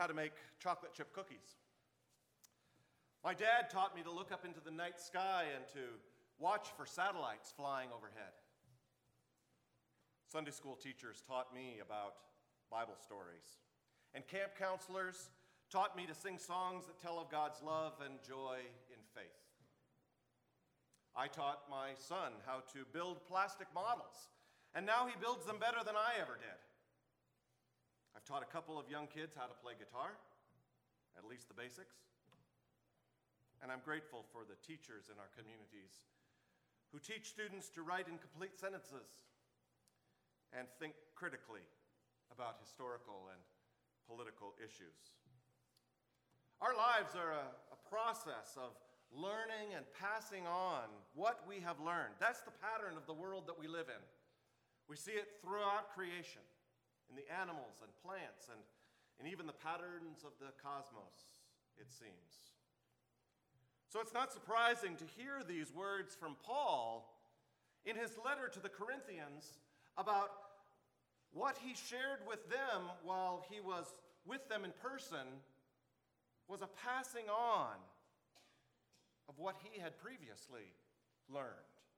how to make chocolate chip cookies. My dad taught me to look up into the night sky and to watch for satellites flying overhead. Sunday school teachers taught me about Bible stories. And camp counselors taught me to sing songs that tell of God's love and joy in faith. I taught my son how to build plastic models, and now he builds them better than I ever did. I've taught a couple of young kids how to play guitar, at least the basics. And I'm grateful for the teachers in our communities who teach students to write in complete sentences and think critically about historical and political issues. Our lives are a process of learning and passing on what we have learned. That's the pattern of the world that we live in. We see it throughout creation, in the animals and plants, and even the patterns of the cosmos, it seems. So it's not surprising to hear these words from Paul in his letter to the Corinthians about what he shared with them while he was with them in person was a passing on of what he had previously learned.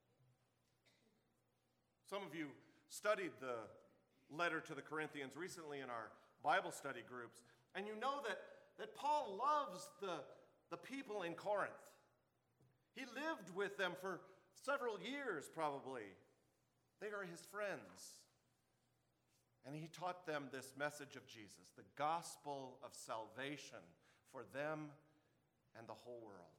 Some of you studied the letter to the Corinthians recently in our Bible study groups, and you know that Paul loves the people in Corinth. He lived with them for several years, probably. They are his friends. And he taught them this message of Jesus, the gospel of salvation for them and the whole world.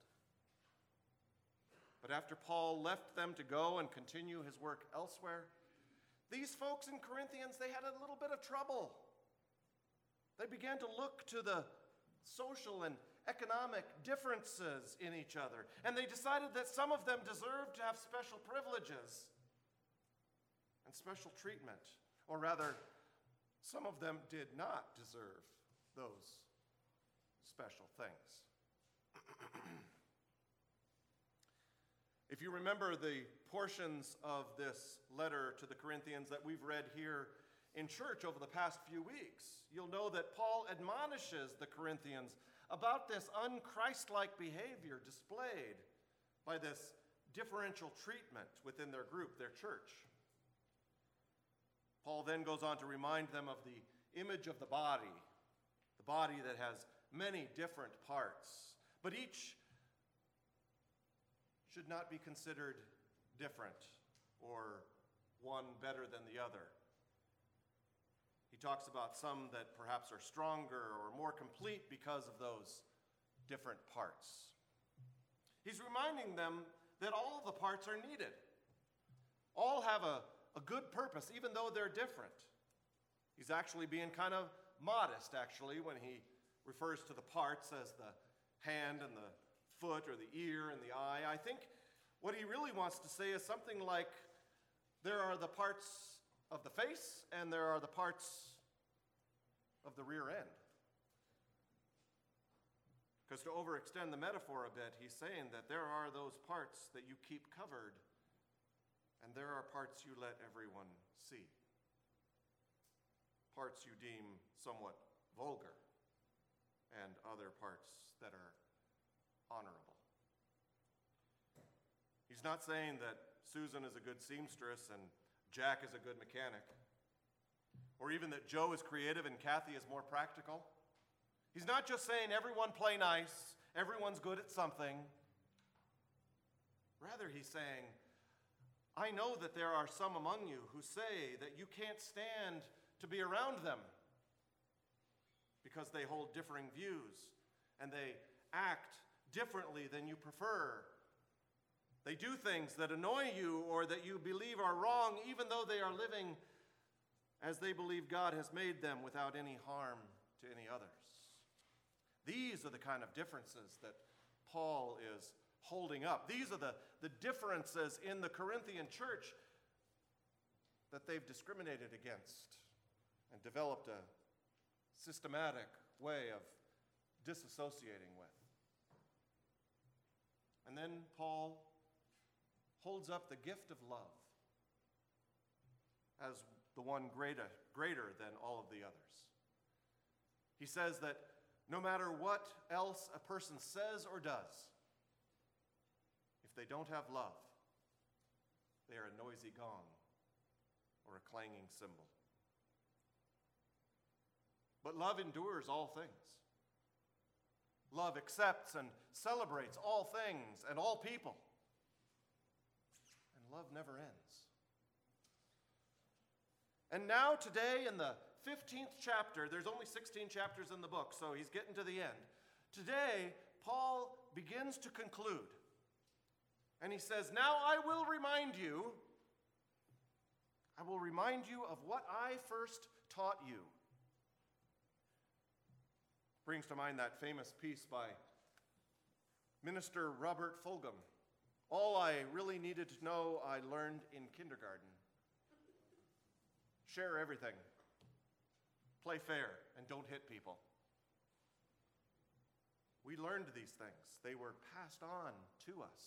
But after Paul left them to go and continue his work elsewhere, these folks in Corinthians, they had a little bit of trouble. They began to look to the social and economic differences in each other, and they decided that some of them deserved to have special privileges and special treatment, or rather, some of them did not deserve those special things. If you remember the portions of this letter to the Corinthians that we've read here in church over the past few weeks, you'll know that Paul admonishes the Corinthians about this unchristlike behavior displayed by this differential treatment within their group, their church. Paul then goes on to remind them of the image of the body that has many different parts, but each should not be considered different or one better than the other. He talks about some that perhaps are stronger or more complete because of those different parts. He's reminding them that all the parts are needed. All have a good purpose, even though they're different. He's actually being kind of modest, actually, when he refers to the parts as the hand and the foot or the ear and the eye. I think what he really wants to say is something like, there are the parts of the face and there are the parts of the rear end. Because to overextend the metaphor a bit, he's saying that there are those parts that you keep covered and there are parts you let everyone see. Parts you deem somewhat vulgar and other parts that are honorable. He's not saying that Susan is a good seamstress and Jack is a good mechanic, or even that Joe is creative and Kathy is more practical. He's not just saying everyone play nice, everyone's good at something. Rather, he's saying, I know that there are some among you who say that you can't stand to be around them because they hold differing views and they act differently than you prefer. They do things that annoy you or that you believe are wrong, even though they are living as they believe God has made them without any harm to any others. These are the kind of differences that Paul is holding up. These are the differences in the Corinthian church that they've discriminated against and developed a systematic way of disassociating with. And then Paul holds up the gift of love as the one greater than all of the others. He says that No matter what else a person says or does, if they don't have love, they are a noisy gong or a clanging cymbal. But love endures all things. Love accepts and celebrates all things and all people. And love never ends. And now today in the 15th chapter, there's only 16 chapters in the book, so he's getting to the end. Today, Paul begins to conclude. And he says, now I will remind you of what I first taught you. Brings to mind that famous piece by Minister Robert Fulghum. All I really needed to know, I learned in kindergarten. Share everything. Play fair and don't hit people. We learned these things. They were passed on to us.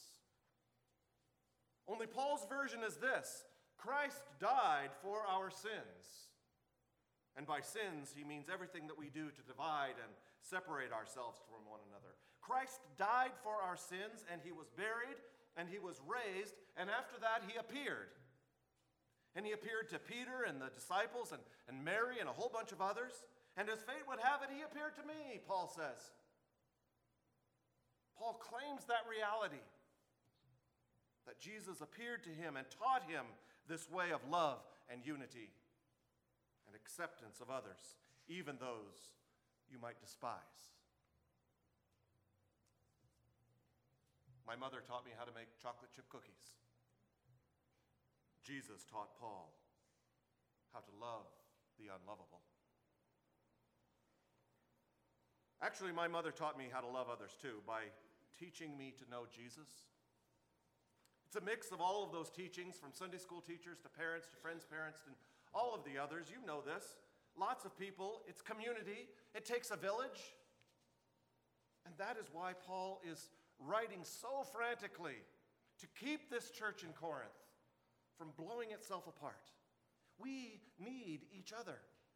Only Paul's version is this: Christ died for our sins. And by sins, he means everything that we do to divide and separate ourselves from one another. Christ died for our sins, and he was buried, and he was raised, and after that he appeared. And he appeared to Peter and the disciples and Mary and a whole bunch of others. And as fate would have it, he appeared to me, Paul says. Paul claims that reality, that Jesus appeared to him and taught him this way of love and unity and acceptance of others, even those you might despise. My mother taught me how to make chocolate chip cookies. Jesus taught Paul how to love the unlovable. Actually, my mother taught me how to love others too by teaching me to know Jesus. It's a mix of all of those teachings, from Sunday school teachers to parents to friends' parents and all of the others. You know this. Lots of people. It's community. It takes a village. And that is why Paul is writing so frantically to keep this church in Corinth from blowing itself apart. We need each other.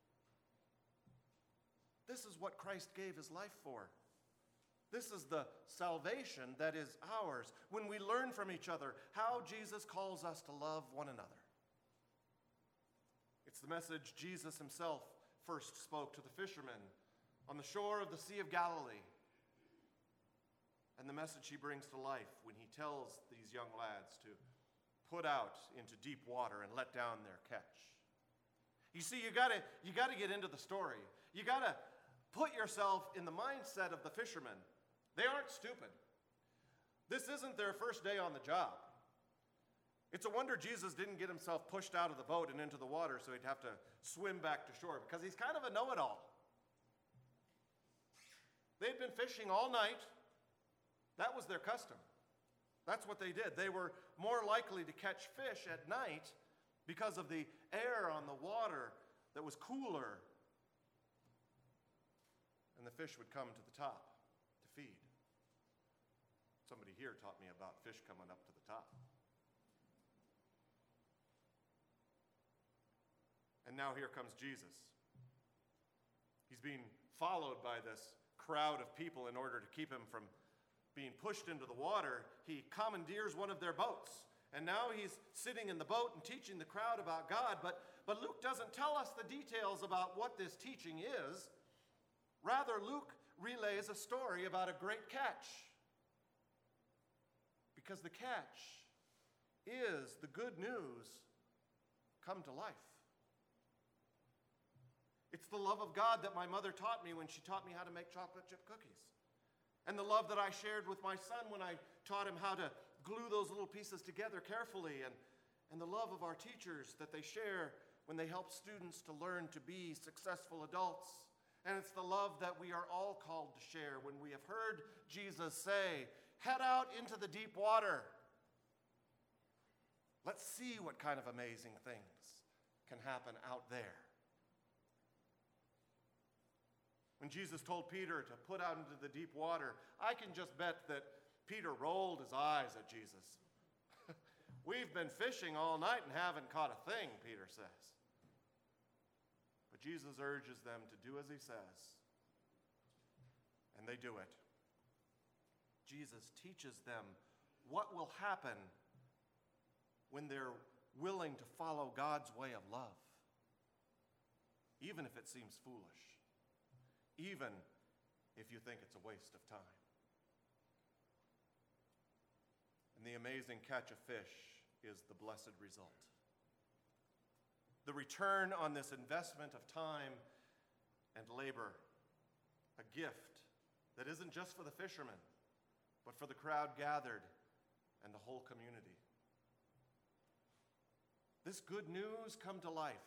This is what Christ gave his life for. This is the salvation that is ours when we learn from each other how Jesus calls us to love one another. It's the message Jesus himself first spoke to the fishermen on the shore of the Sea of Galilee, and the message he brings to life when he tells these young lads to put out into deep water and let down their catch. You see, you gotta get into the story. You gotta put yourself in the mindset of the fishermen. They aren't stupid. This isn't their first day on the job. It's a wonder Jesus didn't get himself pushed out of the boat and into the water so he'd have to swim back to shore, because he's kind of a know-it-all. They'd been fishing all night. That was their custom. That's what they did. They were more likely to catch fish at night because of the air on the water that was cooler. And the fish would come to the top to feed. Somebody here taught me about fish coming up to the top. And now here comes Jesus. He's being followed by this crowd of people in order to keep him from being pushed into the water. He commandeers one of their boats. And now he's sitting in the boat and teaching the crowd about God. But Luke doesn't tell us the details about what this teaching is. Rather, Luke relays a story about a great catch. Because the catch is the good news come to life. It's the love of God that my mother taught me when she taught me how to make chocolate chip cookies. And the love that I shared with my son when I taught him how to glue those little pieces together carefully. And the love of our teachers that they share when they help students to learn to be successful adults. And it's the love that we are all called to share when we have heard Jesus say, "Head out into the deep water. Let's see what kind of amazing things can happen out there." When Jesus told Peter to put out into the deep water, I can just bet that Peter rolled his eyes at Jesus. "We've been fishing all night and haven't caught a thing," Peter says. But Jesus urges them to do as he says. they do it. Jesus teaches them what will happen when they're willing to follow God's way of love, even if it seems foolish, even if you think it's a waste of time. And the amazing catch of fish is the blessed result. The return on this investment of time and labor, a gift that isn't just for the fishermen, but for the crowd gathered and the whole community. This good news come to life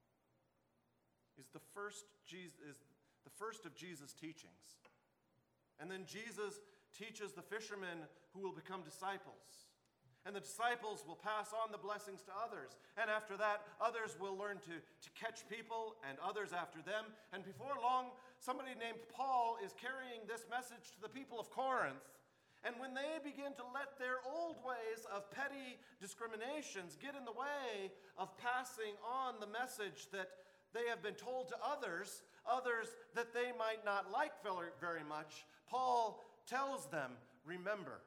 is the first of Jesus' teachings. And then Jesus teaches the fishermen who will become disciples. And the disciples will pass on the blessings to others. And after that, others will learn to catch people, and others after them. And before long, somebody named Paul is carrying this message to the people of Corinth. And when they begin to let their old ways of petty discriminations get in the way of passing on the message that they have been told to others that they might not like very much, Paul tells them, remember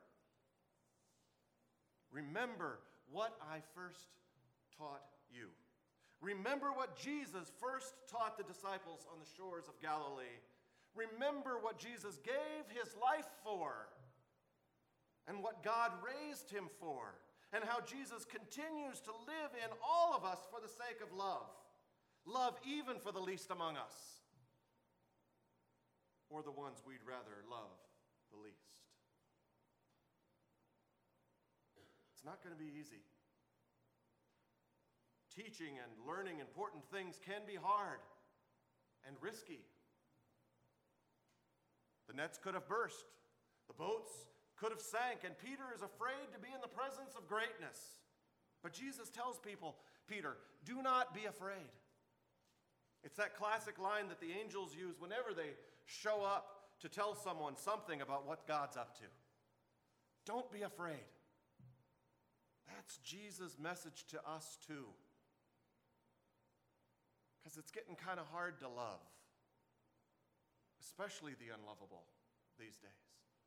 what I first taught you. Remember what Jesus first taught the disciples on the shores of Galilee. Remember what Jesus gave his life for, and what God raised him for, and how Jesus continues to live in all of us for the sake of love. Love even for the least among us, or the ones we'd rather love the least. It's not going to be easy. Teaching and learning important things can be hard and risky. The nets could have burst. The boats could have sank, and Peter is afraid to be in the presence of greatness. But Jesus tells Peter, do not be afraid. It's that classic line that the angels use whenever they show up to tell someone something about what God's up to. Don't be afraid. That's Jesus' message to us too. Because it's getting kind of hard to love, especially the unlovable these days.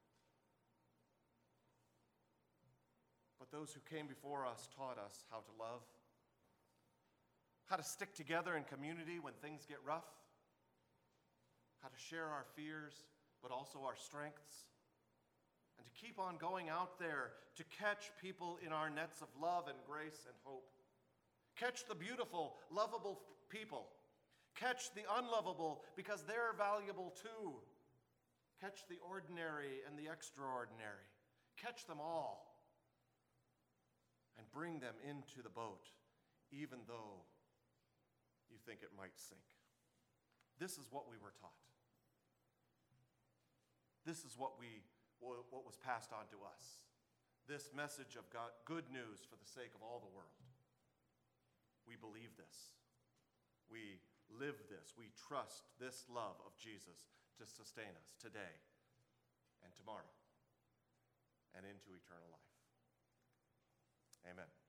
But those who came before us taught us how to love, how to stick together in community when things get rough, how to share our fears, but also our strengths, and to keep on going out there to catch people in our nets of love and grace and hope. Catch the beautiful, lovable people. Catch the unlovable because they're valuable too. Catch the ordinary and the extraordinary. Catch them all and bring them into the boat, even though you think it might sink. This is what we were taught. This is what was passed on to us. This message of God, good news for the sake of all the world. We believe this. We live this. We trust this love of Jesus to sustain us today and tomorrow and into eternal life. Amen.